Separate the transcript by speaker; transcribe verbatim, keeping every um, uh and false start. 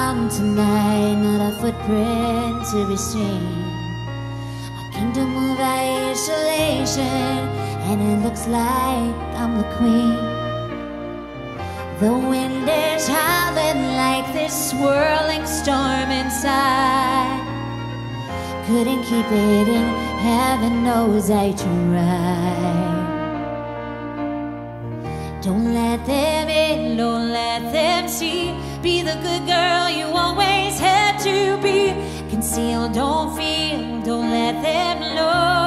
Speaker 1: around tonight, not a footprint to be seen. A kingdom of isolation, and it looks like I'm the queen. The wind is howling like this swirling storm inside. Couldn't keep it in, heaven knows I tried. Don't let them in, don't let them see. Be the good girl you always had to be. Conceal, don't feel, don't let them know.